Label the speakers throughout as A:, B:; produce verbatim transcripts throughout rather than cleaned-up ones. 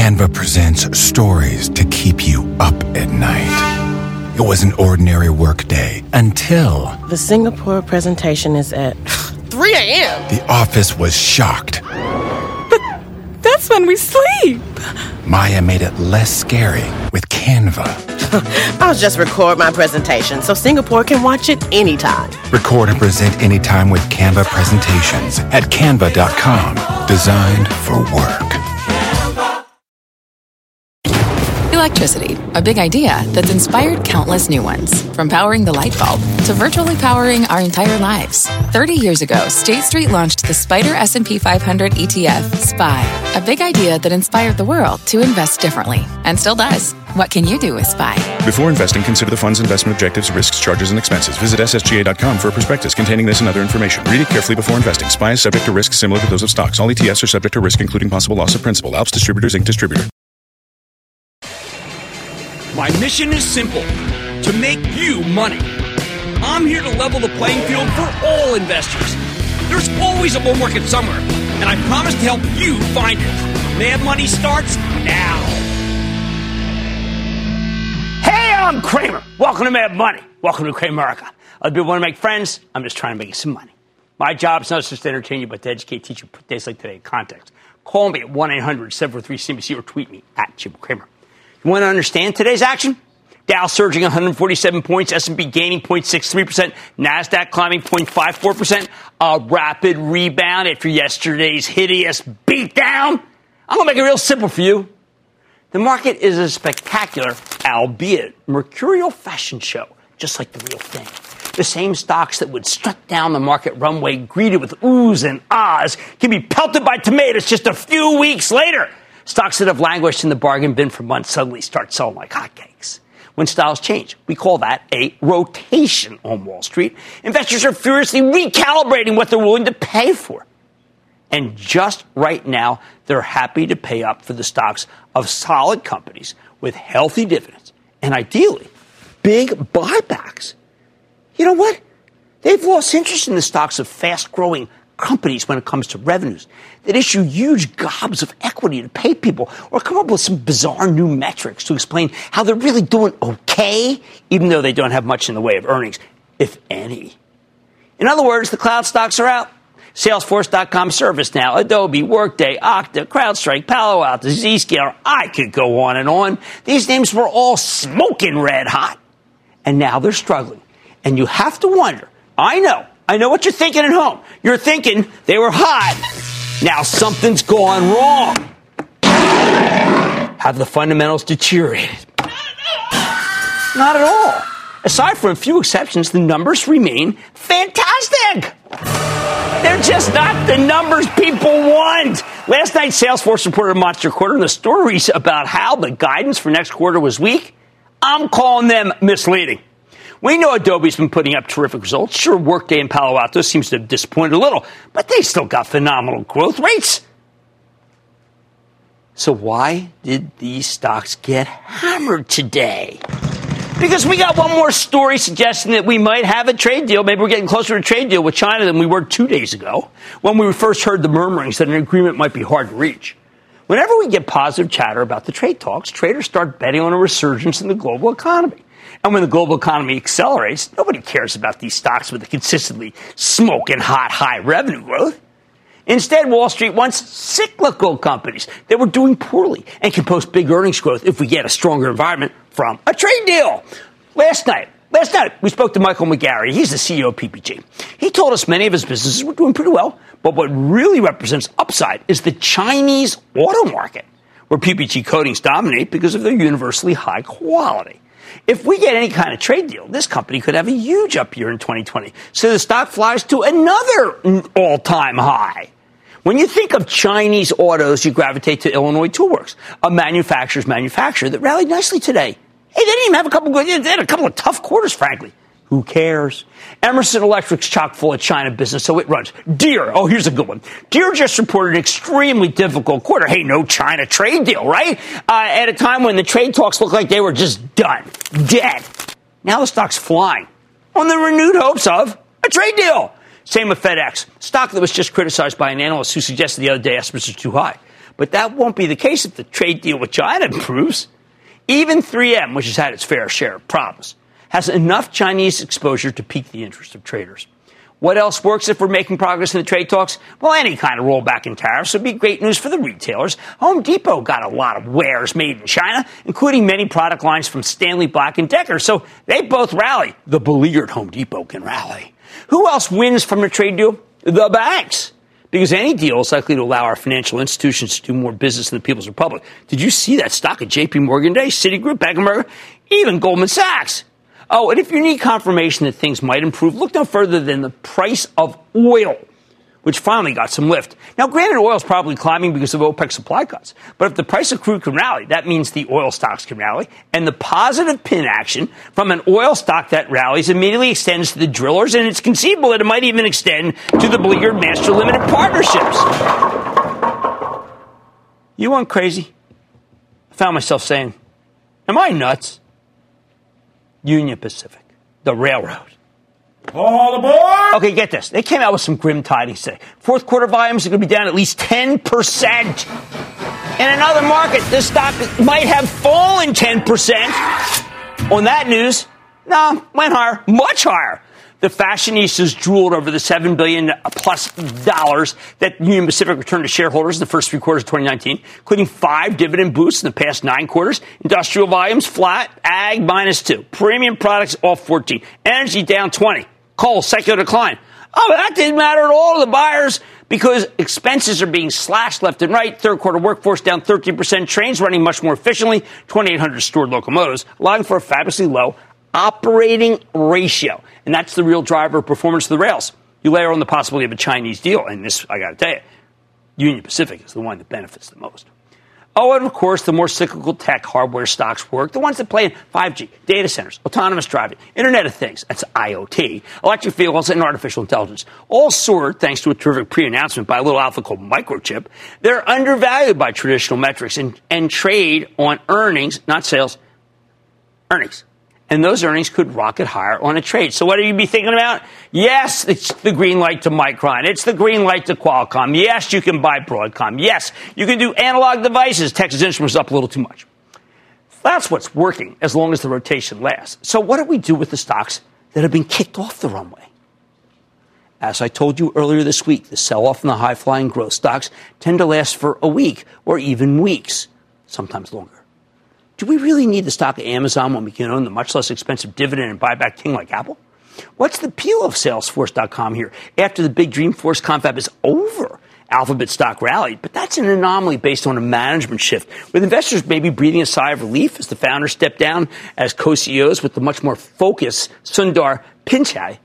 A: Canva presents stories to keep you up at night. It was an ordinary workday until...
B: The Singapore presentation is at three a.m.
A: The office was shocked.
B: But that's when we sleep.
A: Maya made it less scary with Canva.
B: I'll just record my presentation so Singapore can watch it anytime.
A: Record and present anytime with Canva presentations at canva dot com. Designed for work.
C: Electricity, a big idea that's inspired countless new ones. From powering the light bulb to virtually powering our entire lives. thirty years ago, State Street launched the Spider S and P five hundred E T F, S P Y, a big idea that inspired the world to invest differently, and still does. What can you do with S P Y?
D: Before investing, consider the fund's investment objectives, risks, charges, and expenses. Visit S S G A dot com for a prospectus containing this and other information. Read it carefully before investing. S P Y is subject to risks similar to those of stocks. All E T Fs are subject to risk, including possible loss of principal. Alps Distributors, Incorporated. Distributor.
E: My mission is simple, to make you money. I'm here to level the playing field for all investors. There's always a bull market somewhere, and I promise to help you find it. Mad Money starts now. Hey, I'm Kramer. Welcome to Mad Money. Welcome to Cramerica. Other people want to make friends. I'm just trying to make you some money. My job is not just to entertain you, but to educate, teach you, put days like today in context. Call me at one eight hundred seven four three C B C or tweet me at Jim Cramer. You want to understand today's action? Dow surging one hundred forty-seven points, S and P gaining zero point six three percent, NASDAQ climbing zero point five four percent. A rapid rebound after yesterday's hideous beatdown. I'm going to make it real simple for you. The market is a spectacular, albeit mercurial fashion show, just like the real thing. The same stocks that would strut down the market runway greeted with oohs and ahs can be pelted by tomatoes just a few weeks later. Stocks that have languished in the bargain bin for months suddenly start selling like hotcakes. When styles change, we call that a rotation on Wall Street. Investors are furiously recalibrating what they're willing to pay for. And just right now, they're happy to pay up for the stocks of solid companies with healthy dividends and ideally big buybacks. You know what? They've lost interest in the stocks of fast-growing companies when it comes to revenues that issue huge gobs of equity to pay people or come up with some bizarre new metrics to explain how they're really doing okay, even though they don't have much in the way of earnings, if any. In other words, the cloud stocks are out. Salesforce dot com, ServiceNow, Adobe, Workday, Okta, CrowdStrike, Palo Alto, Zscaler. I could go on and on. These names were all smoking red hot. And now they're struggling. And you have to wonder, I know, I know what you're thinking at home. You're thinking they were hot. Now something's gone wrong. Have the fundamentals deteriorated? Not at all. Aside from a few exceptions, the numbers remain fantastic. They're just not the numbers people want. Last night, Salesforce reported a monster quarter, and the stories about how the guidance for next quarter was weak, I'm calling them misleading. We know Adobe's been putting up terrific results. Sure, Workday and Palo Alto seems to have disappointed a little, but they still got phenomenal growth rates. So why did these stocks get hammered today? Because we got one more story suggesting that we might have a trade deal. Maybe we're getting closer to a trade deal with China than we were two days ago, when we first heard the murmurings that an agreement might be hard to reach. Whenever we get positive chatter about the trade talks, traders start betting on a resurgence in the global economy. And when the global economy accelerates, nobody cares about these stocks with the consistently smoking hot high revenue growth. Instead, Wall Street wants cyclical companies that were doing poorly and can post big earnings growth if we get a stronger environment from a trade deal. Last night, last night we spoke to Michael McGarry. He's the C E O of P P G. He told us many of his businesses were doing pretty well, but what really represents upside is the Chinese auto market, where P P G coatings dominate because of their universally high quality. If we get any kind of trade deal, this company could have a huge up year in twenty twenty. So the stock flies to another all-time high. When you think of Chinese autos, you gravitate to Illinois Toolworks, a manufacturer's manufacturer that rallied nicely today. Hey, they didn't even have a couple of good, they had a couple of tough quarters, frankly. Who cares? Emerson Electric's chock full of China business, so it runs. Deere, oh, here's a good one. Deere just reported an extremely difficult quarter. Hey, no China trade deal, right? Uh, at a time when the trade talks looked like they were just done, dead. Now the stock's flying on the renewed hopes of a trade deal. Same with FedEx, stock that was just criticized by an analyst who suggested the other day estimates are too high. But that won't be the case if the trade deal with China improves. Even three M, which has had its fair share of problems, has enough Chinese exposure to pique the interest of traders. What else works if we're making progress in the trade talks? Well, any kind of rollback in tariffs would be great news for the retailers. Home Depot got a lot of wares made in China, including many product lines from Stanley Black and Decker. So they both rally. The beleaguered Home Depot can rally. Who else wins from the trade deal? The banks. Because any deal is likely to allow our financial institutions to do more business in the People's Republic. Did you see that stock at J P Morgan today? Citigroup, Bank of America, even Goldman Sachs. Oh, and if you need confirmation that things might improve, look no further than the price of oil, which finally got some lift. Now, granted, oil is probably climbing because of OPEC supply cuts. But if the price of crude can rally, that means the oil stocks can rally. And the positive pin action from an oil stock that rallies immediately extends to the drillers, and it's conceivable that it might even extend to the beleaguered master limited partnerships. You went crazy? I found myself saying, am I nuts? Union Pacific, the railroad.
F: All aboard!
E: Okay, get this. They came out with some grim tidings today. Fourth quarter volumes are going to be down at least ten percent. In another market, this stock might have fallen ten percent. On that news, no, went higher, much higher. The fashionistas drooled over the seven billion dollars plus dollars that Union Pacific returned to shareholders in the first three quarters of twenty nineteen, including five dividend boosts in the past nine quarters. Industrial volumes flat, ag minus two. Premium products off fourteen. Energy down twenty. Coal, secular decline. Oh, that didn't matter at all to the buyers because expenses are being slashed left and right. Third quarter workforce down thirteen percent. Trains running much more efficiently. twenty-eight hundred stored locomotives, allowing for a fabulously low operating ratio. And that's the real driver of performance of the rails. You layer on the possibility of a Chinese deal, and this, I got to tell you, Union Pacific is the one that benefits the most. Oh, and of course, the more cyclical tech hardware stocks work, the ones that play in five G, data centers, autonomous driving, Internet of Things, that's I O T, electric vehicles, and artificial intelligence. All soared thanks to a terrific pre-announcement by a little outfit called Microchip. They're undervalued by traditional metrics and, and trade on earnings, not sales, earnings. And those earnings could rocket higher on a trade. So what do you be thinking about? Yes, it's the green light to Micron. It's the green light to Qualcomm. Yes, you can buy Broadcom. Yes, you can do analog devices. Texas Instruments up a little too much. That's what's working as long as the rotation lasts. So what do we do with the stocks that have been kicked off the runway? As I told you earlier this week, the sell-off in the high-flying growth stocks tend to last for a week or even weeks, sometimes longer. Do we really need the stock of Amazon when we can own the much less expensive dividend and buyback king like Apple? What's the appeal of Salesforce dot com here? After the big Dreamforce confab is over, Alphabet stock rallied, but that's an anomaly based on a management shift, with investors maybe breathing a sigh of relief as the founders step down as co-C E Os with the much more focused Sundar Pichai.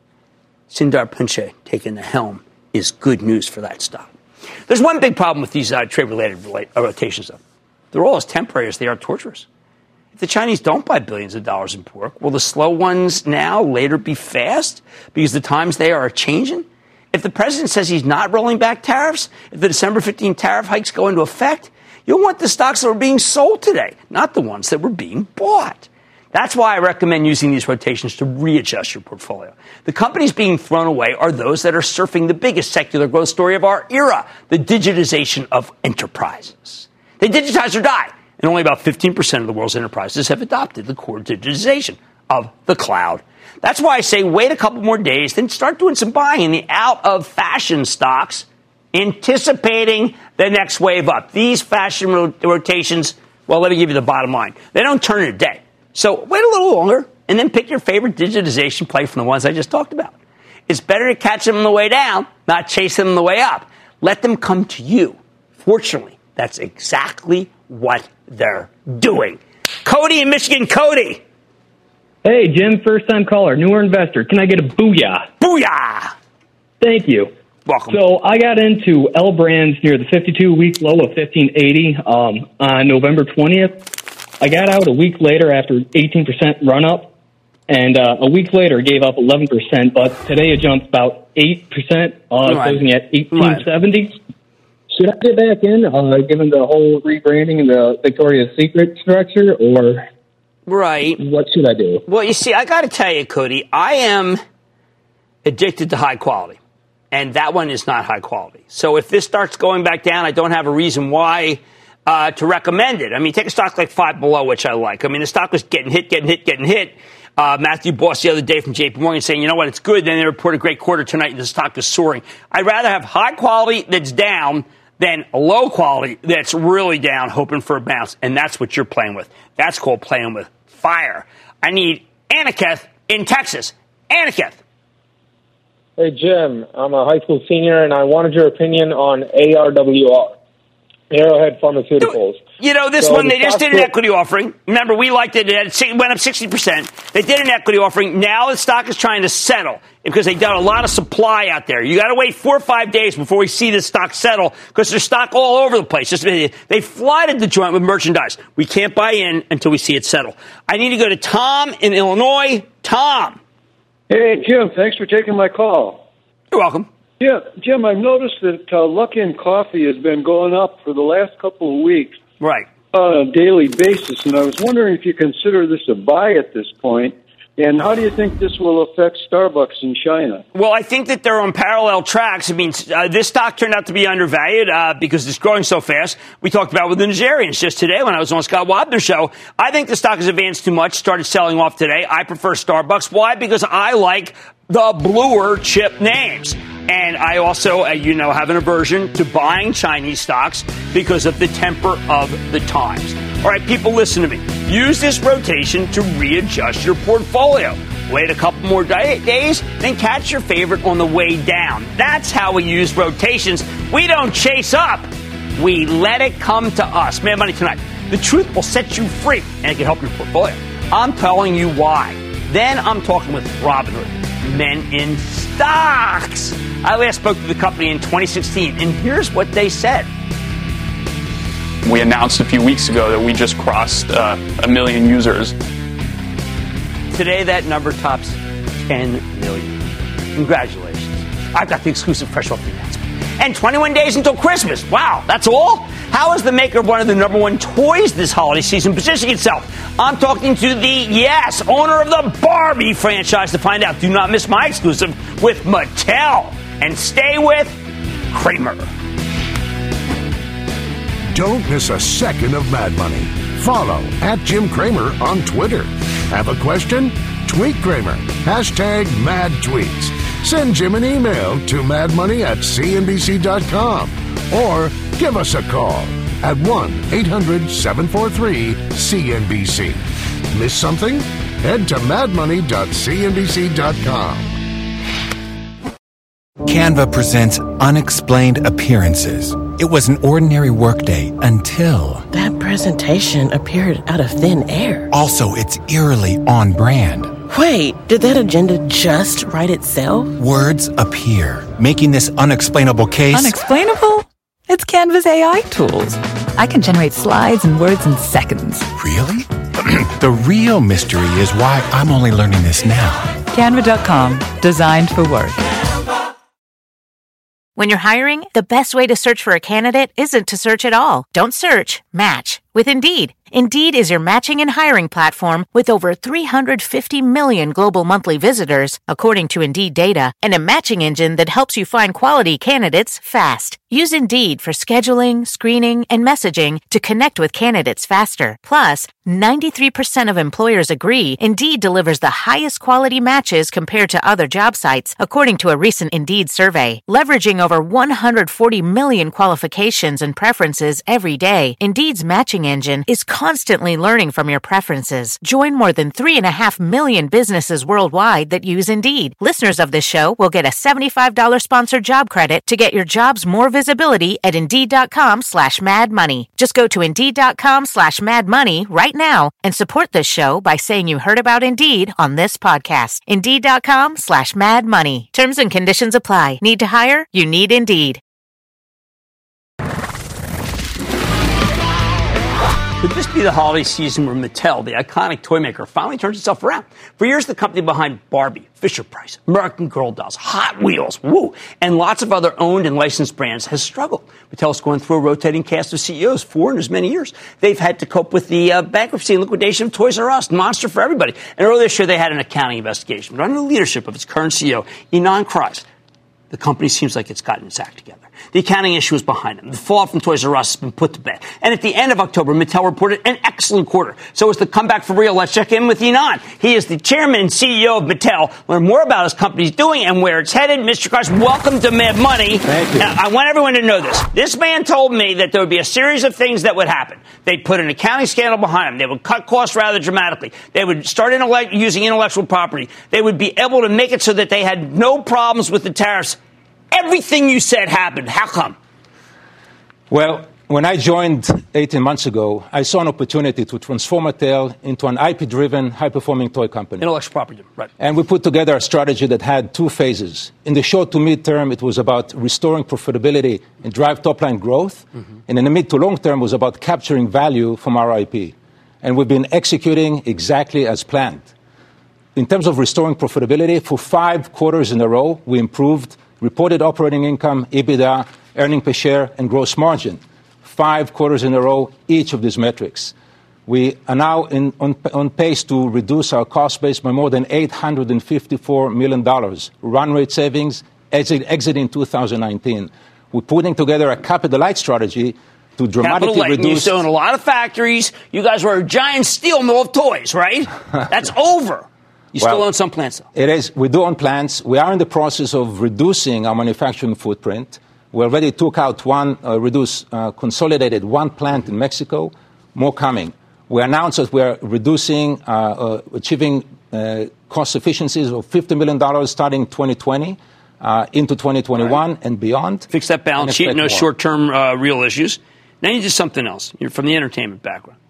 E: Sundar Pichai taking the helm is good news for that stock. There's one big problem with these uh, trade-related relate, uh, rotations, though. They're all as temporary as they are torturous. If the Chinese don't buy billions of dollars in pork, will the slow ones now later be fast because the times they are changing? If the president says he's not rolling back tariffs, if the December fifteenth tariff hikes go into effect, you'll want the stocks that are being sold today, not the ones that were being bought. That's why I recommend using these rotations to readjust your portfolio. The companies being thrown away are those that are surfing the biggest secular growth story of our era, the digitization of enterprises. They digitize or die, and only about fifteen percent of the world's enterprises have adopted the core digitization of the cloud. That's why I say wait a couple more days, then start doing some buying in the out-of-fashion stocks, anticipating the next wave up. These fashion rotations, well, let me give you the bottom line. They don't turn in a day. So wait a little longer, and then pick your favorite digitization play from the ones I just talked about. It's better to catch them on the way down, not chase them on the way up. Let them come to you. Fortunately, that's exactly what they're doing. Cody in Michigan. Cody.
G: Hey, Jim, first-time caller, newer investor. Can I get a booyah?
E: Booyah!
G: Thank you.
E: Welcome.
G: So I got into L Brands near the fifty-two-week low of fifteen eighty um, on November twentieth. I got out a week later after eighteen percent run-up, and uh, a week later gave up eleven percent, but today it jumped about eight percent, uh, right. closing at eighteen seventy. Right. Should I get back in, uh, given the whole rebranding and the Victoria's Secret structure, or
E: right?
G: What should I do?
E: Well, you see, I got to tell you, Cody, I am addicted to high quality. and that one is not high quality. So if this starts going back down, I don't have a reason why uh, to recommend it. I mean, take a stock like Five Below, which I like. I mean, the stock was getting hit, getting hit, getting hit. Uh, Matthew Boss the other day from J P Morgan saying, you know what, it's good. Then they report a great quarter tonight and the stock is soaring. I'd rather have high quality that's down than low quality that's really down, hoping for a bounce. And that's what you're playing with. That's called playing with fire. I need Aniketh in Texas. Aniketh.
H: Hey, Jim. I'm a high school senior, and I wanted your opinion on A R W R, Arrowhead Pharmaceuticals.
E: You know, this
H: so
E: one,
H: the
E: they just did an
H: split-
E: equity offering. Remember, we liked it. It went up sixty percent. They did an equity offering. Now the stock is trying to settle because they've got a lot of supply out there. You got to wait four or five days before we see this stock settle because there's stock all over the place. Just, they flooded the joint with merchandise. We can't buy in until we see it settle. I need to go to Tom in Illinois. Tom.
I: Hey, Jim, thanks for taking my call.
E: You're welcome.
I: Yeah, Jim, I've noticed that uh, Luckin Coffee has been going up for the last couple of weeks.
E: Right.
I: On a daily basis, and I was wondering if you consider this a buy at this point, and how do you think this will affect Starbucks in China?
E: Well, I think that they're on parallel tracks. I mean, uh, this stock turned out to be undervalued uh, because it's growing so fast. We talked about with the Nigerians just today when I was on Scott Wapner's show. I think the stock has advanced too much, started selling off today. I prefer Starbucks. Why? Because I like the bluer chip names. And I also, uh, you know, have an aversion to buying Chinese stocks because of the temper of the times. All right, people, listen to me. Use this rotation to readjust your portfolio. Wait a couple more day- days, then catch your favorite on the way down. That's how we use rotations. We don't chase up. We let it come to us. Mad Money tonight. The truth will set you free, and it can help your portfolio. I'm telling you why. Then I'm talking with Robinhood, men in stocks. I last spoke to the company in twenty sixteen, and here's what they said.
J: We announced a few weeks ago that we just crossed uh, a million users.
E: Today, that number tops ten million. Congratulations. I've got the exclusive fresh off the announcement. And twenty-one days until Christmas. Wow, that's all? How is the maker of one of the number one toys this holiday season positioning itself? I'm talking to the, yes, owner of the Barbie franchise to find out. Do not miss my exclusive with Mattel. And stay with Kramer.
K: Don't miss a second of Mad Money. Follow at Jim Kramer on Twitter. Have a question? Tweet Kramer. Hashtag Mad Tweets. Send Jim an email to madmoney at c n b c dot com or give us a call at one eight hundred seven four three C N B C. Miss something? Head to mad money dot c n b c dot com.
A: Canva presents Unexplained Appearances. It was an ordinary workday until...
B: That presentation appeared out of thin air.
A: Also, it's eerily on brand.
B: Wait, did that agenda just write itself?
A: Words appear, making this unexplainable case...
L: Unexplainable? It's Canva's A I tools. I can generate slides and words in seconds.
A: Really? The real mystery is why I'm only learning this now.
L: Canva dot com, designed for work.
M: When you're hiring, the best way to search for a candidate isn't to search at all. Don't search, match with Indeed. Indeed is your matching and hiring platform with over three hundred fifty million global monthly visitors, according to Indeed data, and a matching engine that helps you find quality candidates fast. Use Indeed for scheduling, screening, and messaging to connect with candidates faster. Plus, ninety-three percent of employers agree Indeed delivers the highest quality matches compared to other job sites, according to a recent Indeed survey. Leveraging over one hundred forty million qualifications and preferences every day, Indeed's matching engine is constantly learning from your preferences. Join more than three and a half million businesses worldwide that use Indeed. Listeners of this show will get a seventy-five dollars sponsored job credit to get your jobs more visibility at Indeed.com slash Mad Money. Just go to Indeed.com slash Mad Money right now and support this show by saying you heard about Indeed on this podcast. Indeed.com slash Mad Money. Terms and conditions apply. Need to hire? You need Indeed.
E: Could this be the holiday season where Mattel, the iconic toy maker, finally turns itself around? For years, the company behind Barbie, Fisher-Price, American Girl dolls, Hot Wheels, woo, and lots of other owned and licensed brands has struggled. Mattel's going through a rotating cast of C E Os, four in as many years. They've had to cope with the uh, bankruptcy and liquidation of Toys R Us, Monster for Everybody. And earlier this year, they had an accounting investigation. But under the leadership of its current C E O, Ynon Kreiz, The company seems like it's gotten its act together. The accounting issue is behind them. The fallout from Toys R Us has been put to bed. And at the end of October, Mattel reported an excellent quarter. So as the comeback for real, let's check in with Ynon. He is the chairman and C E O of Mattel. Learn more about his company's doing and where it's headed. Mister Krause, welcome to Mad Money.
N: Thank you.
E: Now, I want everyone to know this. This man told me that there would be a series of things that would happen. They'd put an accounting scandal behind them. They would cut costs rather dramatically. They would start intellect- using intellectual property. They would be able to make it so that they had no problems with the tariffs. Everything you said happened. How come?
N: Well, when I joined eighteen months ago, I saw an opportunity to transform Mattel into an I P-driven, high-performing toy company.
E: Intellectual property, right.
N: And we put together a strategy that had two phases. In the short to mid-term, it was about restoring profitability and drive top-line growth. Mm-hmm. And in the mid to long-term, it was about capturing value from our I P. And we've been executing exactly as planned. In terms of restoring profitability, for five quarters in a row, we improved reported operating income, EBITDA, earning per share, and gross margin. Five quarters in a row, each of these metrics. We are now in, on, on pace to reduce our cost base by more than eight hundred fifty-four million dollars. Run rate savings exit, exiting two thousand nineteen. We're putting together a capital-light strategy to dramatically
E: capital
N: reduce.
E: You own a lot of factories. You guys were a giant steel mill of toys, right? That's over. You
N: well,
E: still own some plants, though.
N: It is. We do own plants. We are in the process of reducing our manufacturing footprint. We already took out one, uh, reduced, uh, consolidated one plant in Mexico. More coming. We announced that we are reducing, uh, uh, achieving uh, cost efficiencies of fifty million dollars starting twenty twenty uh, into twenty twenty-one right. and beyond.
E: Fix that balance sheet, no more. short-term uh, real issues. Now you do something else. You're from the entertainment background.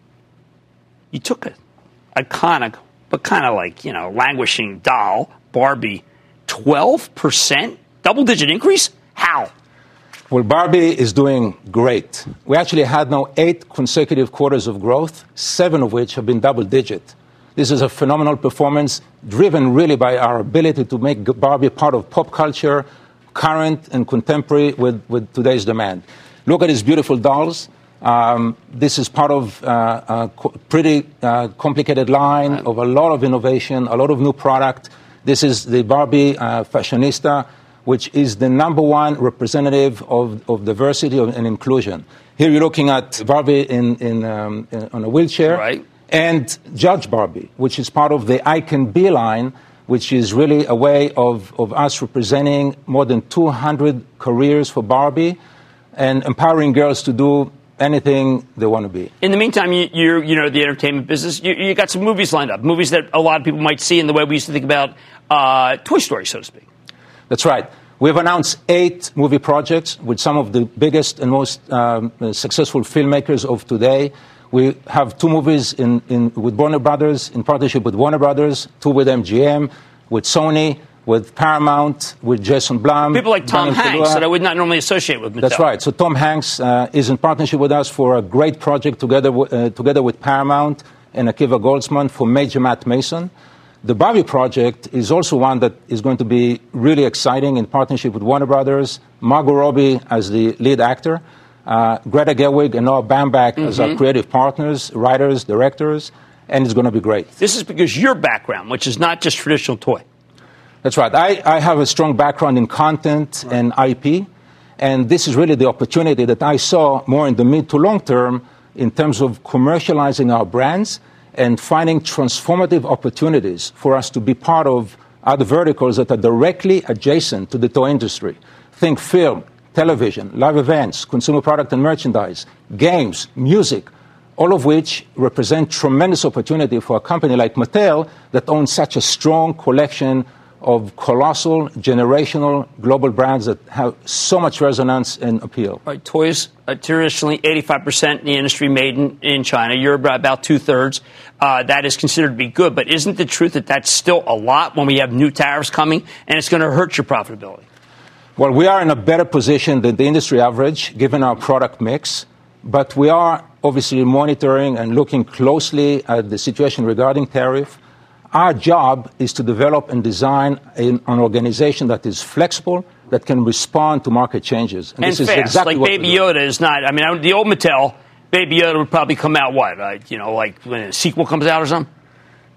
E: You took a iconic, but kind of like, you know, languishing doll, Barbie, twelve percent? Double-digit increase? How?
N: Well, Barbie is doing great. We actually had now eight consecutive quarters of growth, seven of which have been double-digit. This is a phenomenal performance driven really by our ability to make Barbie part of pop culture, current and contemporary with, with today's demand. Look at these beautiful dolls. Um, this is part of uh, a co- pretty uh, complicated line of a lot of innovation, a lot of new product. This is the Barbie uh, Fashionista, which is the number one representative of, of diversity and inclusion. Here you're looking at Barbie in, in, um, in, on a wheelchair.
E: Right.
N: And Judge Barbie, which is part of the I Can Be line, which is really a way of, of us representing more than two hundred careers for Barbie and empowering girls to do anything they want to be.
E: In the meantime, you, you're, you know, the entertainment business, you, you got some movies lined up, movies that a lot of people might see in the way we used to think about uh, Toy Story, so to speak.
N: That's right. We've announced eight movie projects with some of the biggest and most um, successful filmmakers of today. We have two movies in, in, with Warner Brothers, in partnership with Warner Brothers, two with M G M, with Sony, with Paramount, with Jason Blum.
E: People like Tom
N: Daniel
E: Hanks
N: Kaluuya.
E: that I would not normally associate with Mattel.
N: That's right. So Tom Hanks uh, is in partnership with us for a great project together, w- uh, together with Paramount and Akiva Goldsman for Major Matt Mason. The Barbie project is also one that is going to be really exciting in partnership with Warner Brothers, Margot Robbie as the lead actor, uh, Greta Gerwig and Noah Baumbach mm-hmm. as our creative partners, writers, directors, and it's going to be great.
E: This is because your background, which is not just traditional toy.
N: That's right. I, I have a strong background in content right. and I P, and this is really the opportunity that I saw more in the mid to long term in terms of commercializing our brands and finding transformative opportunities for us to be part of other verticals that are directly adjacent to the toy industry. Think film, television, live events, consumer product and merchandise, games, music, all of which represent tremendous opportunity for a company like Mattel that owns such a strong collection of colossal, generational, global brands that have so much resonance and appeal.
E: All right, toys are traditionally eighty-five percent in the industry made in, in China. You're about two-thirds. Uh, that is considered to be good. But isn't the truth that that's still a lot when we have new tariffs coming, and it's going to hurt your profitability?
N: Well, we are in a better position than the industry average, given our product mix. But we are obviously monitoring and looking closely at the situation regarding tariff. Our job is to develop and design an, an organization that is flexible, that can respond to market changes.
E: And,
N: and this
E: fast.
N: is exactly
E: like
N: what
E: Baby Yoda is not. I mean, the old Mattel, Baby Yoda would probably come out, what, uh, you know, like when a sequel comes out or something?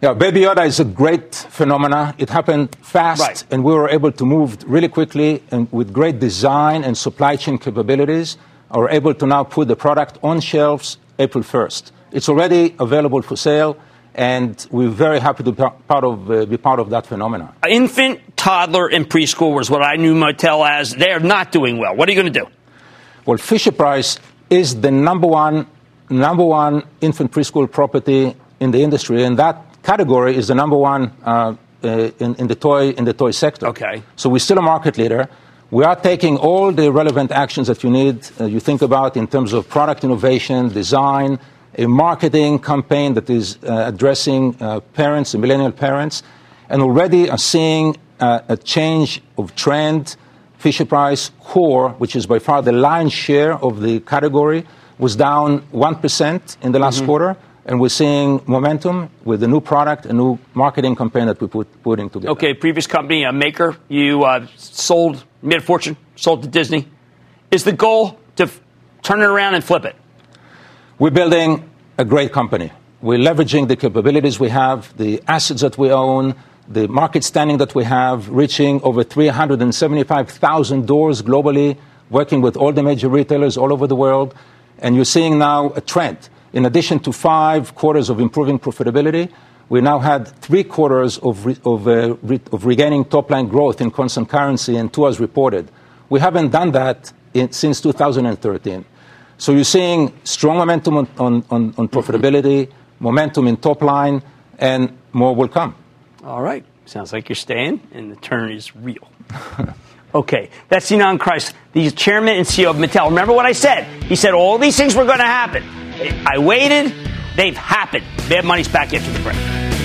N: Yeah, Baby Yoda is a great phenomena. It happened fast,
E: Right.
N: and we were able to move really quickly and with great design and supply chain capabilities, are able to now put the product on shelves April first. It's already available for sale, and we're very happy to be part of, uh, be part of that phenomena.
E: Infant, toddler, and preschool was what I knew Mattel as. They are not doing well. What are you going to do?
N: Well, Fisher-Price is the number one, number one infant preschool property in the industry, and that category is the number one uh, uh, in, in the toy in the toy sector.
E: Okay.
N: So we're still a market leader. We are taking all the relevant actions that you need, uh, you think about in terms of product innovation, design, a marketing campaign that is uh, addressing uh, parents and millennial parents, and already are seeing uh, a change of trend. Fisher-Price Core, which is by far the lion's share of the category, was down one percent in the last mm-hmm. quarter. And we're seeing momentum with the new product, a new marketing campaign that we put putting together.
E: Okay, previous company, a Maker, you uh, sold, made a fortune, sold to Disney. Is the goal to f- turn it around and flip it?
N: We're building a great company. We're leveraging the capabilities we have, the assets that we own, the market standing that we have, reaching over three hundred seventy-five thousand doors globally, working with all the major retailers all over the world. And you're seeing now a trend. In addition to five quarters of improving profitability, we now had three quarters of, re, of, uh, re, of regaining top-line growth in constant currency, and two as reported. We haven't done that in, since two thousand thirteen. So you're seeing strong momentum on, on, on, on profitability, mm-hmm. momentum in top line, and more will come.
E: All right. Sounds like you're staying, and the turn is real. Okay. That's Ynon Kreiz, the chairman and C E O of Mattel. Remember what I said? He said all these things were going to happen. I waited. They've happened. Mad Money's back after the break.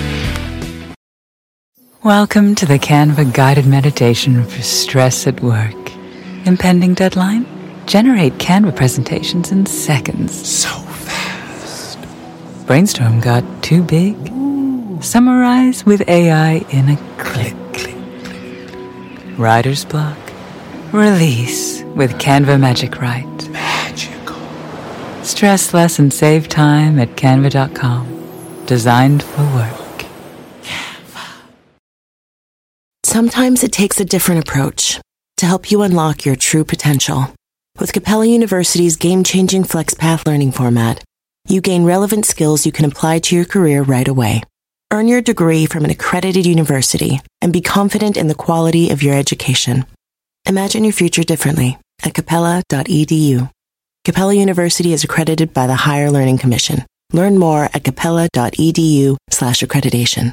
L: Welcome to the Canva guided meditation for stress at work. Impending deadline? Generate Canva presentations in seconds.
A: So fast.
L: Brainstorm got too big? Ooh. Summarize with A I in a click. click, click. Writer's block? Release with Canva Magic Write. Stress less and save time at canva dot com. Designed for work.
O: Canva. Sometimes it takes a different approach to help you unlock your true potential. With Capella University's game-changing FlexPath learning format, you gain relevant skills you can apply to your career right away. Earn your degree from an accredited university and be confident in the quality of your education. Imagine your future differently at capella dot e d u. Capella University is accredited by the Higher Learning Commission. Learn more at capella dot e d u slash accreditation.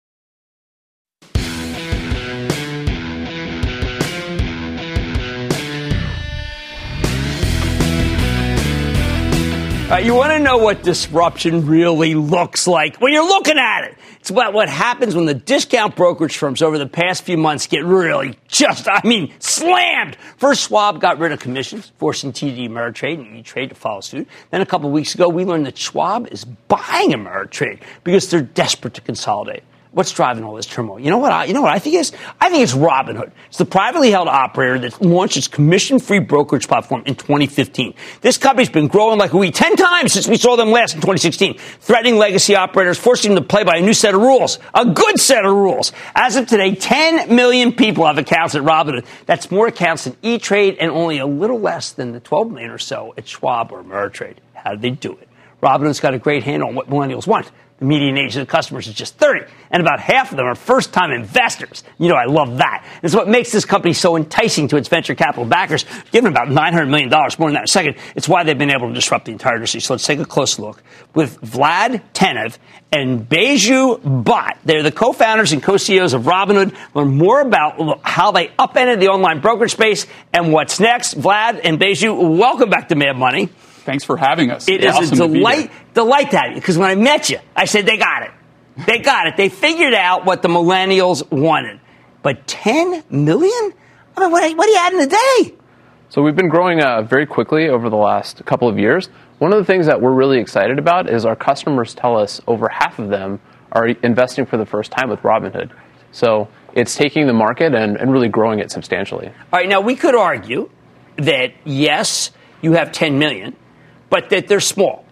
E: Uh, you want to know what disruption really looks like? Well, you're looking at it. It's about what happens when the discount brokerage firms over the past few months get really just, I mean, slammed. First, Schwab got rid of commissions, forcing T D Ameritrade and E-Trade to follow suit. Then a couple of weeks ago, we learned that Schwab is buying Ameritrade because they're desperate to consolidate. What's driving all this turmoil? You know what I, you know what I think is? I think it's Robinhood. It's the privately held operator that launched its commission-free brokerage platform in twenty fifteen. This company's been growing like a weed ten times since we saw them last in twenty sixteen, threatening legacy operators, forcing them to play by a new set of rules, a good set of rules. As of today, ten million people have accounts at Robinhood. That's more accounts than E-Trade and only a little less than the twelve million or so at Schwab or Ameritrade. How did they do it? Robinhood's got a great handle on what millennials want. The median age of the customers is just thirty, and about half of them are first-time investors. You know, I love that. It's what makes this company so enticing to its venture capital backers, giving about nine hundred million dollars, more than that in a second. It's why they've been able to disrupt the entire industry. So let's take a close look with Vlad Tenev and Baiju Bhatt. They're the co-founders and co-C E Os of Robinhood. Learn more about how they upended the online brokerage space and what's next. Vlad and Baiju, welcome back to Mad Money.
J: Thanks for having us.
E: It
J: it's
E: is
J: awesome
E: a delight, delight to have you, because when I met you, I said, they got it. They got it. They figured out what the millennials wanted. But ten million? I mean, what, what are you adding a day?
P: So we've been growing uh, very quickly over the last couple of years. One of the things that we're really excited about is our customers tell us over half of them are investing for the first time with Robinhood. So it's taking the market and, and really growing it substantially.
E: All right, now we could argue that, yes, you have ten million, but that they're small.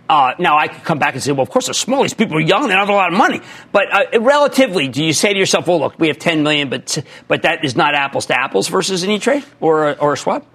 E: Uh, now, I could come back and say, well, of course, they're small. These people are young. They don't have a lot of money. But uh, relatively, do you say to yourself, well, look, we have ten million, but but that is not apples to apples versus an E-Trade or a, or a swap?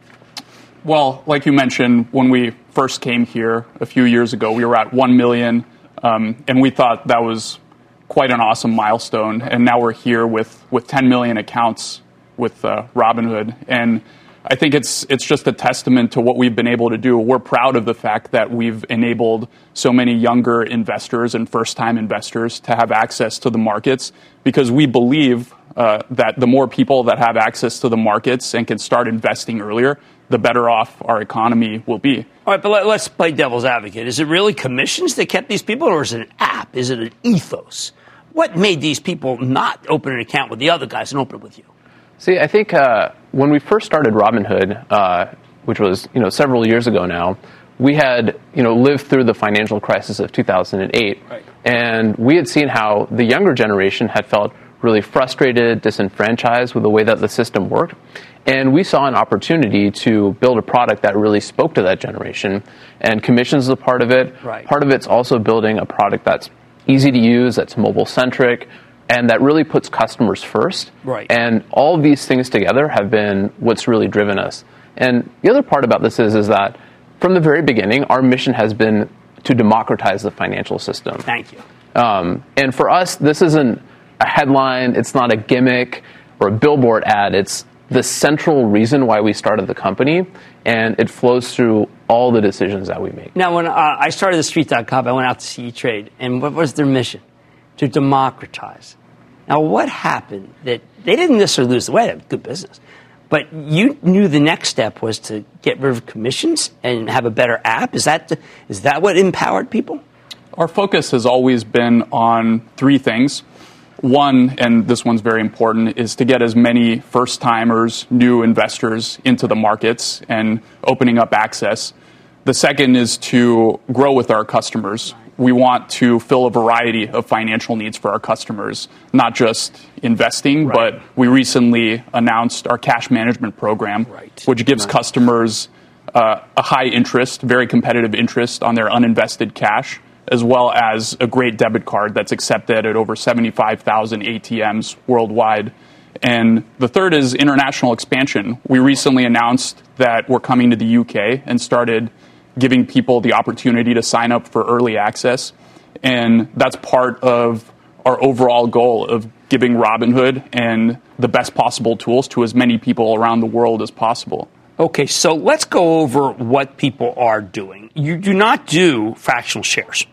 J: Well, like you mentioned, when we first came here a few years ago, we were at one million, um, and we thought that was quite an awesome milestone. And now we're here with, with ten million accounts with uh, Robinhood. And I think it's it's just a testament to what we've been able to do. We're proud of the fact that we've enabled so many younger investors and first-time investors to have access to the markets, because we believe uh, that the more people that have access to the markets and can start investing earlier, the better off our economy will be.
E: All right, but let, let's play devil's advocate. Is it really commissions that kept these people, or is it an app? Is it an ethos? What made these people not open an account with the other guys and open it with you?
P: See, I think uh, when we first started Robinhood, uh, which was you know several years ago now, we had you know lived through the financial crisis of two thousand eight, right. And we had seen how the younger generation had felt really frustrated, disenfranchised with the way that the system worked, and we saw an opportunity to build a product that really spoke to that generation. And commissions is a part of it.
E: Right.
P: Part of it's also building a product that's easy to use, that's mobile centric, and that really puts customers first.
E: Right.
P: And all of these things together have been what's really driven us. And the other part about this is, is that from the very beginning, our mission has been to democratize the financial system.
E: Thank you.
P: Um, and for us, this isn't a headline, it's not a gimmick or a billboard ad. It's the central reason why we started the company, and it flows through all the decisions that we make.
E: Now, when uh, I started the street dot com, I went out to see E-Trade, and what was their mission? To democratize. Now, what happened that they didn't necessarily lose the way? They had good business. But you knew the next step was to get rid of commissions and have a better app? Is that, is that what empowered people?
J: Our focus has always been on three things. One, and this one's very important, is to get as many first-timers, new investors into the markets and opening up access. The second is to grow with our customers. We want to fill a variety of financial needs for our customers, not just investing, right. but we recently announced our cash management program, right. which gives right. customers uh, a high interest, very competitive interest on their uninvested cash, as well as a great debit card that's accepted at over seventy-five thousand A T Ms worldwide. And the third is international expansion. We recently announced that we're coming to the U K and started giving people the opportunity to sign up for early access. And that's part of our overall goal of giving Robinhood and the best possible tools to as many people around the world as possible.
E: Okay, so let's go over what people are doing. You do not do fractional shares.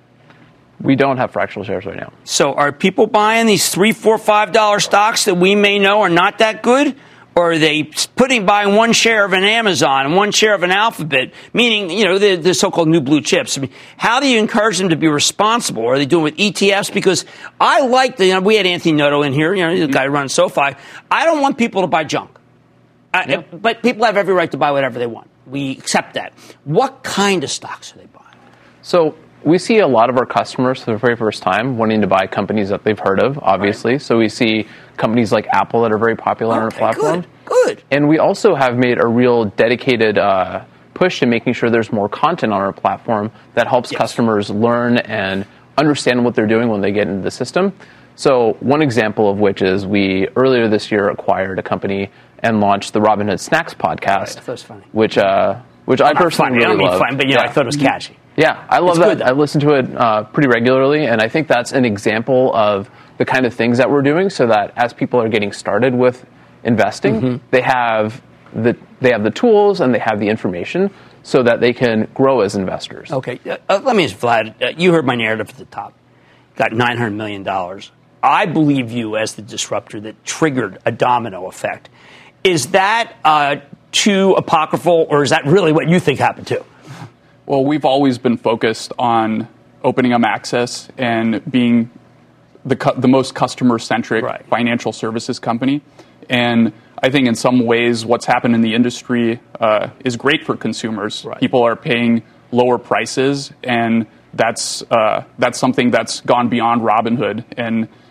P: We don't have fractional shares right now.
E: So are people buying these three, four, five dollar stocks that we may know are not that good? Or are they putting buying one share of an Amazon and one share of an Alphabet, meaning, you know, the, the so-called new blue chips? I mean, how do you encourage them to be responsible? Are they doing it with E T Fs? Because I like the, you know, we had Anthony Noto in here, you know, the guy who runs SoFi. I don't want people to buy junk. I, yeah. But people have every right to buy whatever they want. We accept that. What kind of stocks are they buying?
P: So we see a lot of our customers for the very first time wanting to buy companies that they've heard of, obviously. Right. So we see companies like Apple that are very popular okay, on our platform.
E: Good, good.
P: And we also have made a real dedicated uh, push to making sure there's more content on our platform that helps yes. customers learn and understand what they're doing when they get into the system. So one example of which is we earlier this year acquired a company and launched the Robinhood Snacks podcast,
E: right, that was funny.
P: which uh, which well, I personally
E: funny.
P: really
E: I don't mean
P: love.
E: Fun, but yeah, yeah, I thought it was catchy.
P: Yeah, I love
E: it's
P: that.
E: Good,
P: I listen to it uh, pretty regularly, and I think that's an example of the kind of things that we're doing so that as people are getting started with investing, mm-hmm. they have the they have the tools and they have the information so that they can grow as investors.
E: Okay, uh, let me ask Vlad, uh, you heard my narrative at the top. Got nine hundred million dollars. I believe you as the disruptor that triggered a domino effect. Is that uh, too apocryphal, or is that really what you think happened too?
J: Well, we've always been focused on opening up access and being the cu- the most customer-centric right. financial services company. And I think in some ways what's happened in the industry uh, is great for consumers. Right. People are paying lower prices, and that's uh, that's something that's gone beyond Robinhood. And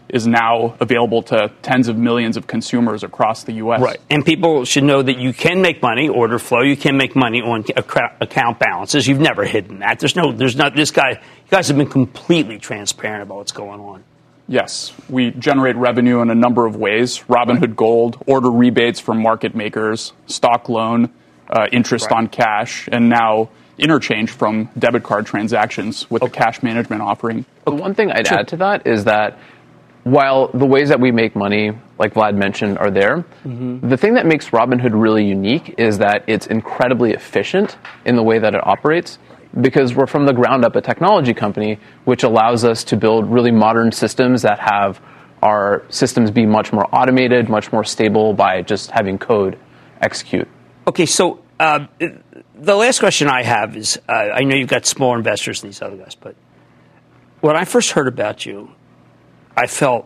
J: is now available to tens of millions of consumers across the U S.
E: Right. And people should know that you can make money, order flow. You can make money on account balances. You've never hidden that. There's no, there's not, this guy, you guys have been completely transparent about what's going on.
J: Yes. We generate revenue in a number of ways. Robinhood Gold, order rebates from market makers, stock loan, uh, interest right. on cash, and now interchange from debit card transactions with okay. the cash management offering.
P: The one thing I'd sure. add to that is that while the ways that we make money, like Vlad mentioned, are there, mm-hmm. the thing that makes Robinhood really unique is that it's incredibly efficient in the way that it operates, because we're from the ground up a technology company, which allows us to build really modern systems that have our systems be much more automated, much more stable by just having code execute.
E: Okay, so uh, the last question I have is, uh, I know you've got smaller investors than these other guys, but when I first heard about you, I felt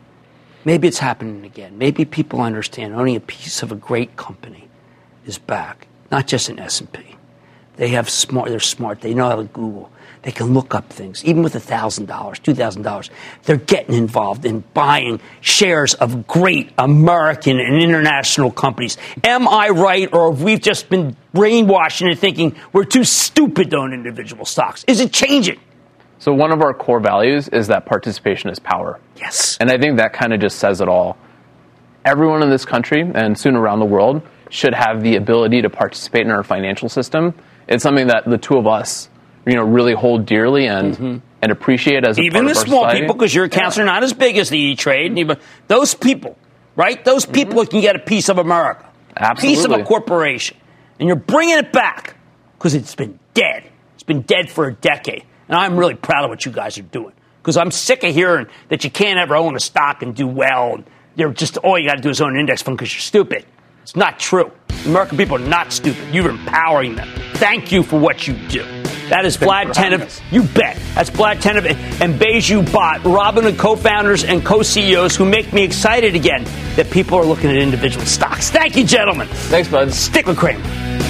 E: maybe it's happening again. Maybe people understand owning a piece of a great company is back, not just an S and P. They have smart. They're smart. They know how to Google. They can look up things, even with one thousand dollars, two thousand dollars. They're getting involved in buying shares of great American and international companies. Am I right, or have we just been brainwashed into thinking we're too stupid to own individual stocks? Is it changing?
P: So one of our core values is that participation is power.
E: Yes.
P: And I think that kind of just says it all. Everyone in this country, and soon around the world, should have the ability to participate in our financial system. It's something that the two of us, you know, really hold dearly and mm-hmm. and appreciate as a
E: even
P: part
E: the
P: of our
E: small
P: society.
E: people, because your accounts yeah. are not as big as the E-Trade. But those people, right? Those people mm-hmm. can get a piece of America,
P: Absolutely.
E: a piece of a corporation, and you're bringing it back because it's been dead. It's been dead for a decade, and I'm really proud of what you guys are doing, because I'm sick of hearing that you can't ever own a stock and do well. And they're just all you got to do is own an index fund because you're stupid. It's not true. The American people are not stupid. You're empowering them. Thank you for what you do. That is Vlad Tenev. You bet. That's Vlad Tenev and Baiju Bhatt, Robinhood co-founders and co-C E Os, who make me excited again that people are looking at individual stocks. Thank you, gentlemen.
P: Thanks, bud.
E: Stick with Cramer.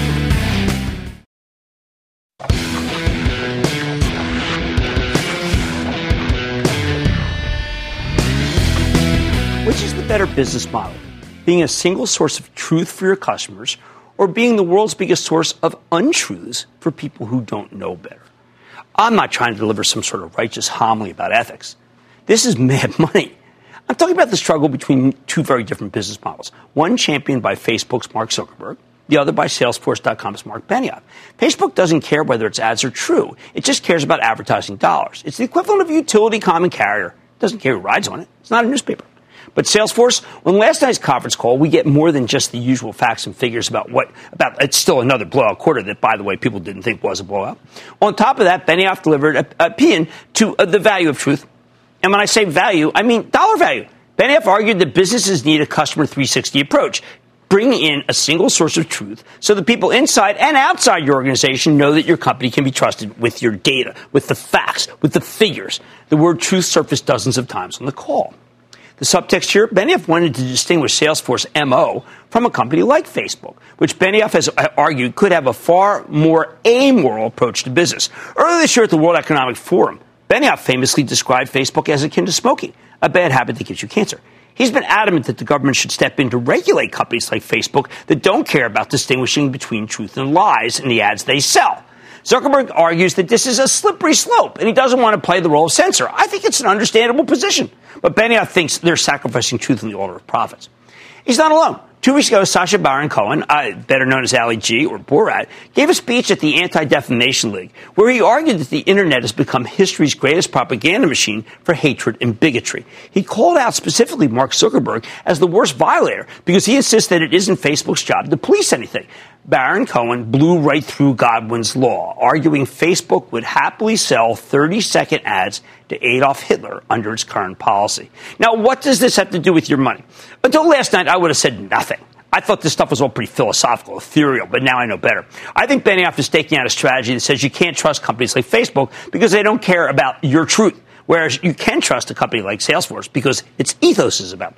E: Which is the better business model? Being a single source of truth for your customers, or being the world's biggest source of untruths for people who don't know better? I'm not trying to deliver some sort of righteous homily about ethics. This is mad money. I'm talking about the struggle between two very different business models. One championed by Facebook's Mark Zuckerberg, the other by Salesforce dot com's Mark Benioff. Facebook doesn't care whether its ads are true. It just cares about advertising dollars. It's the equivalent of a utility common carrier. It doesn't care who rides on it. It's not a newspaper. But Salesforce, on last night's conference call, we get more than just the usual facts and figures about what, about, it's still another blowout quarter that, by the way, people didn't think was a blowout. On top of that, Benioff delivered a, a opinion to uh, the value of truth. And when I say value, I mean dollar value. Benioff argued that businesses need a customer three sixty approach. Bring in a single source of truth so that people inside and outside your organization know that your company can be trusted with your data, with the facts, with the figures. The word truth surfaced dozens of times on the call. The subtext here, Benioff wanted to distinguish Salesforce M O from a company like Facebook, which Benioff has argued could have a far more amoral approach to business. Earlier this year at the World Economic Forum, Benioff famously described Facebook as akin to smoking, a bad habit that gives you cancer. He's been adamant that the government should step in to regulate companies like Facebook that don't care about distinguishing between truth and lies in the ads they sell. Zuckerberg argues that this is a slippery slope, and he doesn't want to play the role of censor. I think it's an understandable position. But Benioff thinks they're sacrificing truth on the altar of profits. He's not alone. Two weeks ago, Sacha Baron Cohen, uh, better known as Ali G or Borat, gave a speech at the Anti-Defamation League where he argued that the internet has become history's greatest propaganda machine for hatred and bigotry. He called out specifically Mark Zuckerberg as the worst violator because he insists that it isn't Facebook's job to police anything. Baron Cohen blew right through Godwin's law, arguing Facebook would happily sell thirty-second ads to Adolf Hitler under its current policy. Now, what does this have to do with your money? Until last night, I would have said nothing. I thought this stuff was all pretty philosophical, ethereal, but now I know better. I think Benioff is staking out a strategy that says you can't trust companies like Facebook because they don't care about your truth, whereas you can trust a company like Salesforce because its ethos is about truth.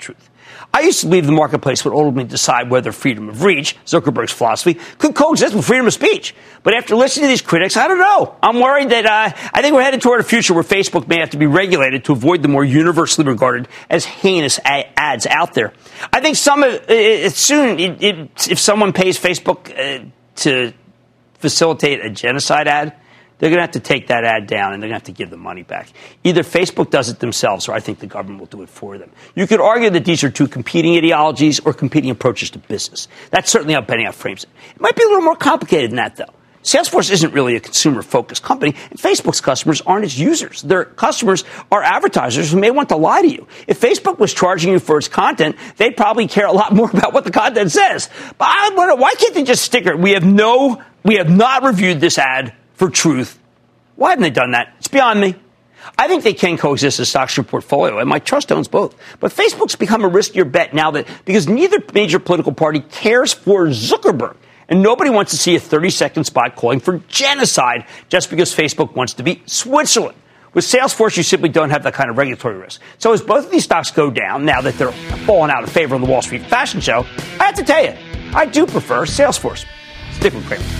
E: I used to believe the marketplace would ultimately decide whether freedom of reach, Zuckerberg's philosophy, could coexist with freedom of speech. But after listening to these critics, I don't know. I'm worried that uh, I think we're headed toward a future where Facebook may have to be regulated to avoid the more universally regarded as heinous a- ads out there. I think some uh, it, soon, it, it, if someone pays Facebook uh, to facilitate a genocide ad, they're going to have to take that ad down and they're going to have to give the money back. Either Facebook does it themselves or I think the government will do it for them. You could argue that these are two competing ideologies or competing approaches to business. That's certainly how Benioff frames it. It might be a little more complicated than that, though. Salesforce isn't really a consumer-focused company, and Facebook's customers aren't its users. Their customers are advertisers who may want to lie to you. If Facebook was charging you for its content, they'd probably care a lot more about what the content says. But I wonder, why can't they just stick it? We have no, we have not reviewed this ad for truth. Why haven't they done that? It's beyond me. I think they can coexist as stocks in your portfolio, and my trust owns both. But Facebook's become a riskier bet now that because neither major political party cares for Zuckerberg, and nobody wants to see a thirty-second spot calling for genocide just because Facebook wants to be Switzerland. With Salesforce, you simply don't have that kind of regulatory risk. So as both of these stocks go down, now that they're falling out of favor on the Wall Street fashion show, I have to tell you, I do prefer Salesforce. Stick with Cramer.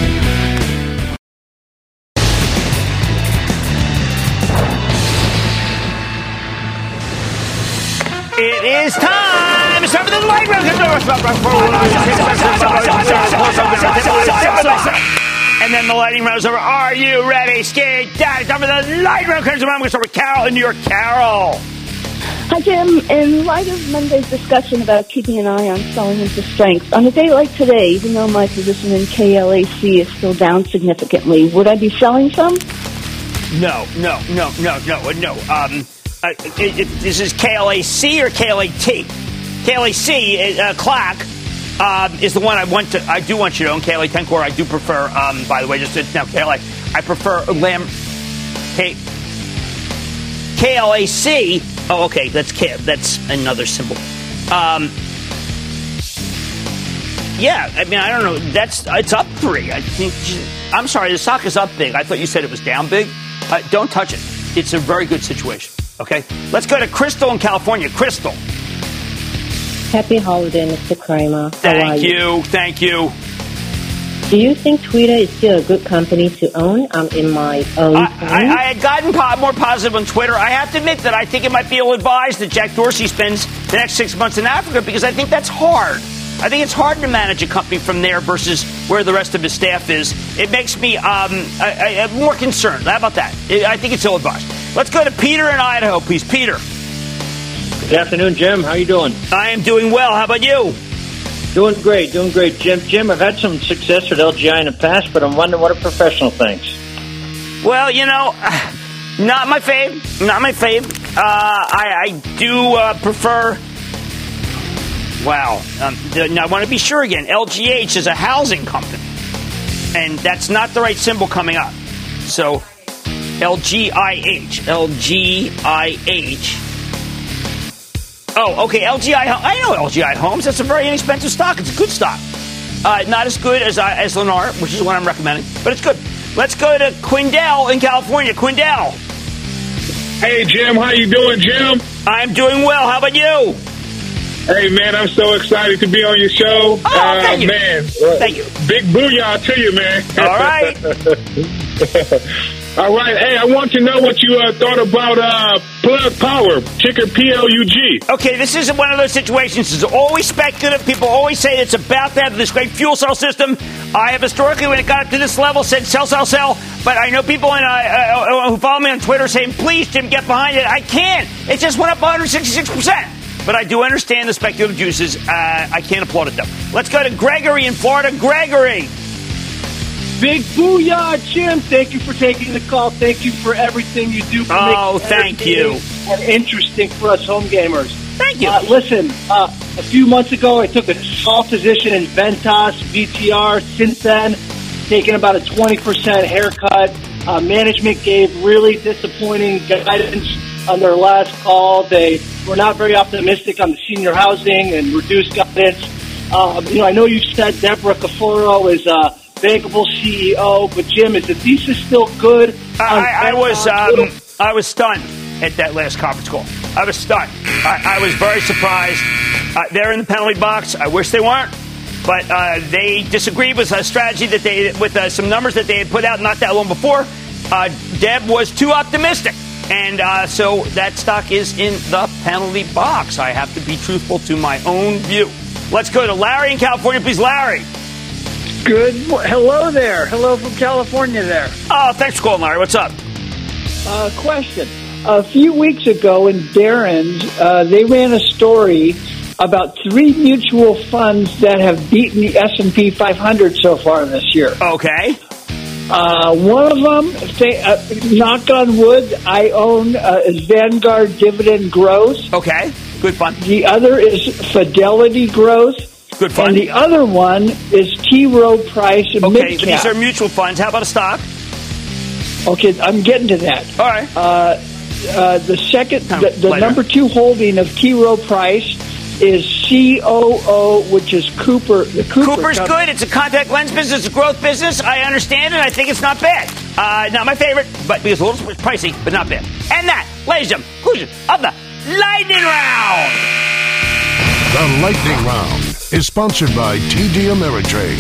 E: It is time. It's time for the light round. And then the lighting round is over. Are you ready? Skate down. Time for the light round. I'm going to start with Carol in New York. Carol.
Q: Hi, Jim. In light of Monday's discussion about keeping an eye on selling into strength, on a day like today, even though my position in K L A C is still down significantly, would I be selling some?
E: No, no, no, no, no, no. Um... Uh, it, it, this is K L A C or K L A T? K L A C, uh, Clack, uh, is the one I want to. I do want you to own. K L A ten Core, I do prefer. Um, by the way, just to, now K L A, I prefer Lam. K. K L A C. Oh, okay, that's K. That's another symbol. Um, yeah, I mean, I don't know. That's it's up three. I think. I'm sorry, the stock is up big. I thought you said it was down big. Uh, don't touch it. It's a very good situation. Okay, let's go to Crystal in California. Crystal.
R: Happy holiday, Mister Cramer.
E: Thank you? you. Thank you.
R: Do you think Twitter is still a good company to own? I'm in my own.
E: I, I, I had gotten po- more positive on Twitter. I have to admit that I think it might be ill-advised that Jack Dorsey spends the next six months in Africa because I think that's hard. I think it's hard to manage a company from there versus where the rest of his staff is. It makes me um, I, I, more concerned. How about that? I think it's ill-advised. Let's go to Peter in Idaho, please. Peter.
S: Good afternoon, Jim. How are you doing?
E: I am doing well. How about you?
S: Doing great, doing great. Jim, Jim, I've had some success with L G I in the past, but I'm wondering what a professional thinks.
E: Well, you know, not my fave. Not my fave. Uh, I, I do uh, prefer... Wow. Um, now, I want to be sure again. L G H is a housing company, and that's not the right symbol coming up. So... L G I H. L G I H. Oh, okay, L G I. I know L G I Homes. That's a very inexpensive stock. It's a good stock. Uh, not as good as, uh, as Lennar, which is what I'm recommending, but it's good. Let's go to Quindell in California. Quindell.
F: Hey, Jim. How you doing, Jim?
E: I'm doing well. How about you?
F: Hey, man, I'm so excited to be on your show.
E: Oh, uh, thank you.
F: Man,
E: thank you.
F: Big booyah to you, man.
E: All right.
F: All right. Hey, I want to know what you uh, thought about uh, Plug Power, ticker P L U G.
E: Okay, this isn't one of those situations. It's always speculative. People always say it's about to have this great fuel cell system. I have historically, when it got up to this level, said sell, sell, sell. But I know people in, uh, uh, who follow me on Twitter saying, please, Jim, get behind it. I can't. It just went up one hundred sixty-six percent. But I do understand the speculative juices. Uh, I can't applaud it, though. Let's go to Gregory in Florida. Gregory.
T: Big booyah, Jim. Thank you for taking the call. Thank you for everything you do for
E: oh, thank you.
T: And interesting for us home gamers.
E: Thank you.
T: Uh, listen, uh, a few months ago, I took a small position in Ventas, V T R. Since then, taken about a twenty percent haircut. Uh, management gave really disappointing guidance on their last call. They were not very optimistic on the senior housing and reduced guidance. Uh, you know, I know you said Deborah Cafaro is a bankable C E O, but Jim, is the thesis still good?
E: I, I was um, I was stunned at that last conference call. I was stunned. I, I was very surprised. Uh, they're in the penalty box. I wish they weren't. But uh, they disagreed with a strategy that they, with uh, some numbers that they had put out not that long before. Uh, Deb was too optimistic. And uh, so that stock is in the penalty box. I have to be truthful to my own view. Let's go to Larry in California. Please, Larry.
U: Good. Hello there. Hello from California there.
E: Oh, thanks for calling, Larry. What's up?
U: Uh, question. A few weeks ago in Barron's, uh, they ran a story about three mutual funds that have beaten the S and P five hundred so far this year.
E: Okay.
U: Uh, one of them, say, uh, knock on wood, I own uh, is Vanguard Dividend Growth.
E: Okay, good fun.
U: The other is Fidelity Growth.
E: Good fun.
U: And the other one is T. Rowe Price and
E: Okay,
U: Midcap.
E: but these are mutual funds. How about a stock?
U: Okay, I'm getting to that.
E: All right.
U: Uh, uh, the second, the, the
E: later.
U: number two holding of T. Rowe Price is C O O, which is Cooper. The Cooper
E: Cooper's
U: company.
E: good. It's a contact lens business. It's a growth business. I understand it. I think it's not bad. Uh, not my favorite, but because a little pricey, but not bad. And that, ladies and gentlemen, conclusion of the Lightning Round.
K: The Lightning Round is sponsored by T D Ameritrade.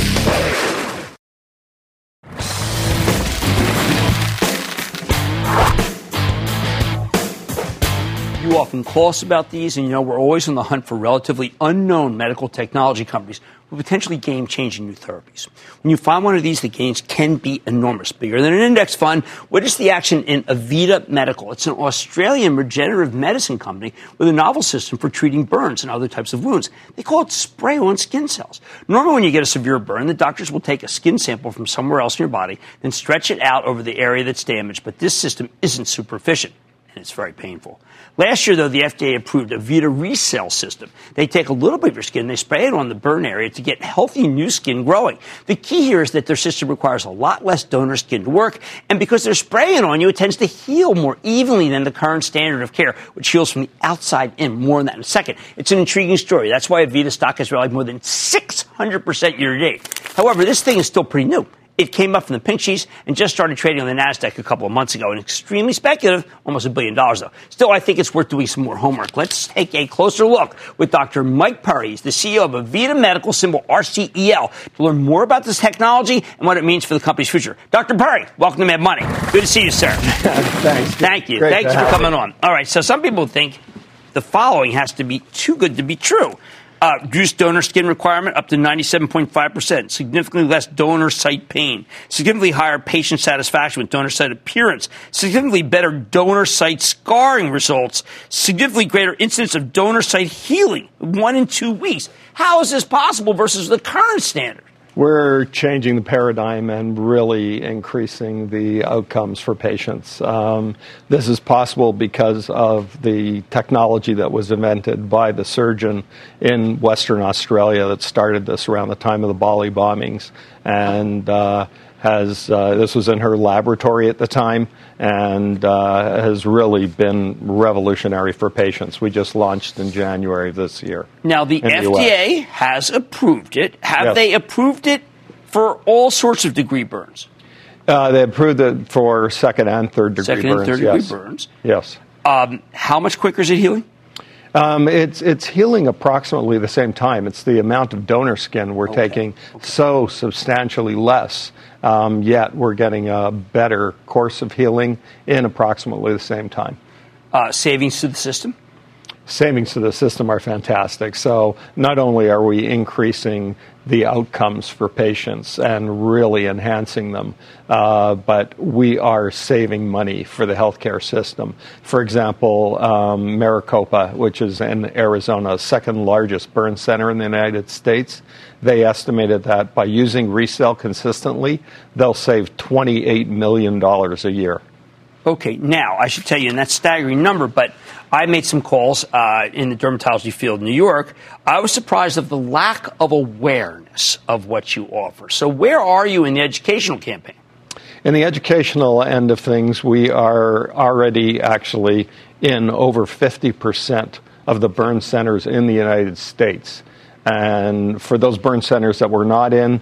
E: You often call us about these, and you know we're always on the hunt for relatively unknown medical technology companies with potentially game-changing new therapies. When you find one of these, the gains can be enormous. Bigger than an index fund, what is the action in Avita Medical? It's an Australian regenerative medicine company with a novel system for treating burns and other types of wounds. They call it spray-on skin cells. Normally, when you get a severe burn, the doctors will take a skin sample from somewhere else in your body, then stretch it out over the area that's damaged. But this system isn't super efficient, and it's very painful. Last year, though, the F D A approved a Vita ReCell system. They take a little bit of your skin, they spray it on the burn area to get healthy new skin growing. The key here is that their system requires a lot less donor skin to work, and because they're spraying on you, it tends to heal more evenly than the current standard of care, which heals from the outside in. More on that in a second. It's an intriguing story. That's why Avita stock has rallied more than six hundred percent year-to-date. However, this thing is still pretty new. It came up from the pink sheets and just started trading on the NASDAQ a couple of months ago. And extremely speculative, almost a billion dollars, though. Still, I think it's worth doing some more homework. Let's take a closer look with Doctor Mike Perry. He's the C E O of Avita Medical, symbol R C E L, to learn more about this technology and what it means for the company's future. Doctor Perry, welcome to Mad Money. Good to see you, sir.
V: Thanks.
E: Thank you.
V: Great
E: Thanks
V: to
E: for
V: have
E: coming
V: you.
E: on. All right, so some people think the following has to be too good to be true. Uh, reduced donor skin requirement up to ninety-seven point five percent. Significantly less donor site pain. Significantly higher patient satisfaction with donor site appearance. Significantly better donor site scarring results. Significantly greater incidence of donor site healing, one in two weeks. How is this possible versus the current standard?
V: We're changing the paradigm and really increasing the outcomes for patients. Um, this is possible because of the technology that was invented by the surgeon in Western Australia that started this around the time of the Bali bombings. And uh, has uh, this was in her laboratory at the time and uh, has really been revolutionary for patients. We just launched in January of this year.
E: Now, the F D A has approved it. Have
V: Yes.
E: they approved it for all sorts of degree burns?
V: Uh, they approved it for second and third degree
E: Second and
V: burns.
E: third degree
V: yes.
E: burns.
V: Yes.
E: Um, how much quicker is it healing?
V: Um, it's it's healing approximately the same time. It's the amount of donor skin we're
E: Okay.
V: taking so substantially less. Um, yet we're getting a better course of healing in approximately the same time.
E: Uh, savings to the system?
V: Savings to the system are fantastic. So not only are we increasing the outcomes for patients and really enhancing them, uh, but we are saving money for the healthcare system. For example, um, Maricopa, which is in Arizona, second largest burn center in the United States, they estimated that by using ReCell consistently, they'll save twenty-eight million dollars a year.
E: Okay, now, I should tell you, and that's a staggering number, but I made some calls uh, in the dermatology field in New York. I was surprised of the lack of awareness of what you offer. So where are you in the educational campaign?
V: In the educational end of things, we are already actually in over fifty percent of the burn centers in the United States. And for those burn centers that we're not in,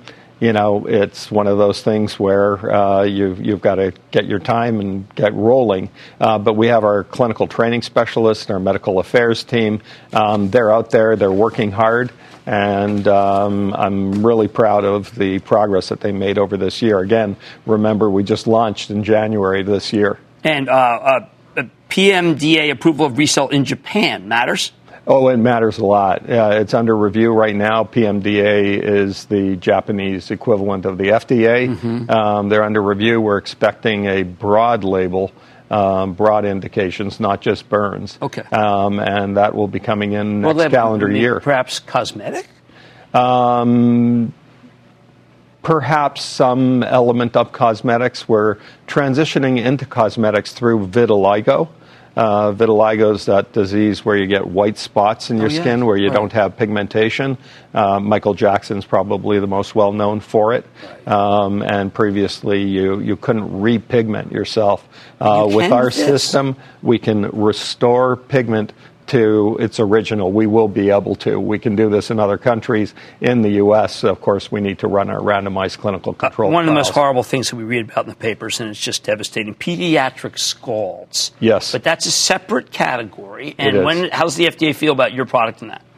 V: you know, it's one of those things where uh, you've, you've got to get your time and get rolling. Uh, but we have our clinical training specialists, our medical affairs team. Um, they're out there. They're working hard. And um, I'm really proud of the progress that they made over this year. Again, remember, we just launched in January this year.
E: And uh, uh, P M D A approval of RECELL in Japan matters?
V: Oh, it matters a lot. Uh, it's under review right now. P M D A is the Japanese equivalent of the F D A. Mm-hmm. Um, they're under review. We're expecting a broad label, um, broad indications, not just burns.
E: Okay.
V: Um, and that will be coming in next
E: well,
V: calendar year.
E: Perhaps cosmetic?
V: Um, perhaps some element of cosmetics. We're transitioning into cosmetics through vitiligo. Uh, vitiligo is that disease where you get white spots in your oh, yeah. skin where you right. don't have pigmentation. Uh, Michael Jackson's probably the most well-known for it. Right. Um, and previously, you, you couldn't repigment yourself. Uh, you with our this. system, we can restore pigment to its original. We will be able to. We can do this in other countries. In the U S, of course, we need to run our randomized clinical control
E: uh, One
V: trials.
E: of the most horrible things that we read about in the papers, and it's just devastating, pediatric scalds.
V: Yes.
E: But that's a separate category. And when, how's the F D A feel about your product in that?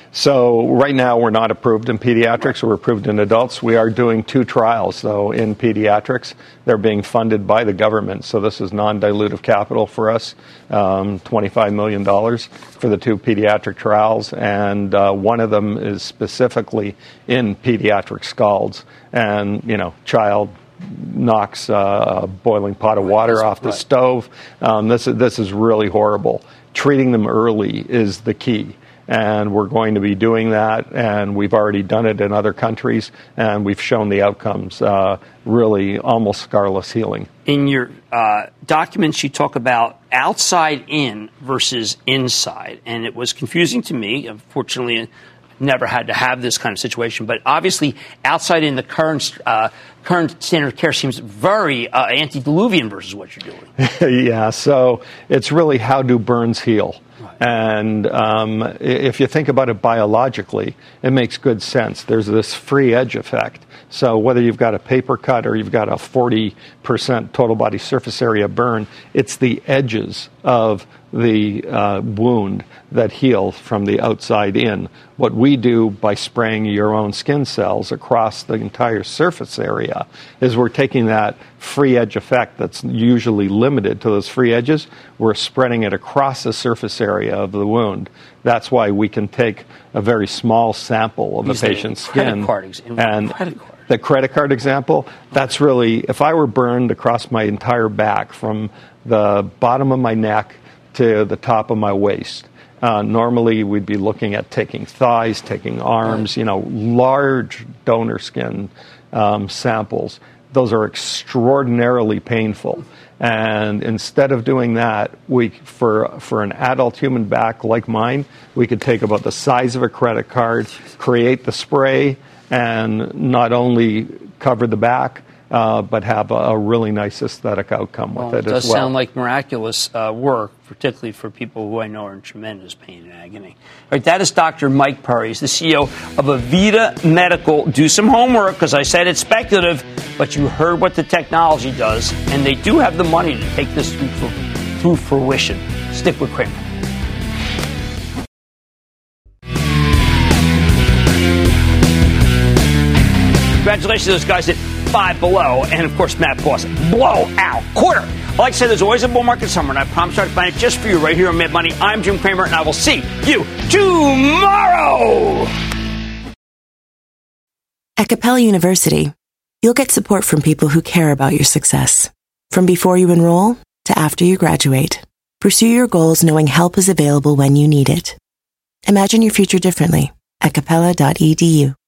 V: So right now we're not approved in pediatrics. We're approved in adults. We are doing two trials, though, in pediatrics. They're being funded by the government, so this is non-dilutive capital for us, um, twenty-five million dollars for the two pediatric trials, and uh, one of them is specifically in pediatric scalds. And, you know, child knocks uh, a boiling pot of water off the stove. Um, this is, this is really horrible. Treating them early is the key. And we're going to be doing that, and we've already done it in other countries, and we've shown the outcomes, uh, really almost scarless healing.
E: In your uh, documents, you talk about outside in versus inside, and it was confusing to me. Unfortunately, I never had to have this kind of situation, but obviously outside in, the current uh, current standard of care seems very uh, antediluvian versus what you're
V: doing. Yeah, so it's really how do burns heal? And um, if you think about it biologically, it makes good sense. There's this free edge effect. So whether you've got a paper cut or you've got a forty percent total body surface area burn, it's the edges of the uh, wound that heal from the outside in. What we do by spraying your own skin cells across the entire surface area is we're taking that free edge effect that's usually limited to those free edges, we're spreading it across the surface area of the wound. That's why we can take a very small sample of a patient's skin. And the credit card example, that's really, if I were burned across my entire back from the bottom of my neck to the top of my waist, Uh, normally, we'd be looking at taking thighs, taking arms, you know, large donor skin um, samples. Those are extraordinarily painful. And instead of doing that, we for for an adult human back like mine, we could take about the size of a credit card, create the spray, and not only cover the back, Uh, but have a, a really nice aesthetic outcome with
E: well,
V: it,
E: it does
V: as well.
E: sound like miraculous uh, work, particularly for people who I know are in tremendous pain and agony. All right, that is Doctor Mike Perry. He's the C E O of Avita Medical. Do some homework, because I said it's speculative, but you heard what the technology does, and they do have the money to take this through, for, through fruition. Stick with Cramer. Congratulations to those guys at Five Below, and of course, Matt Boss, blowout quarter. I like to say there's always a bull market somewhere, and I promise I'll find it just for you right here on Mad Money. I'm Jim Cramer, and I will see you tomorrow.
O: At Capella University, you'll get support from people who care about your success. From before you enroll to after you graduate, pursue your goals knowing help is available when you need it. Imagine your future differently at capella dot e d u.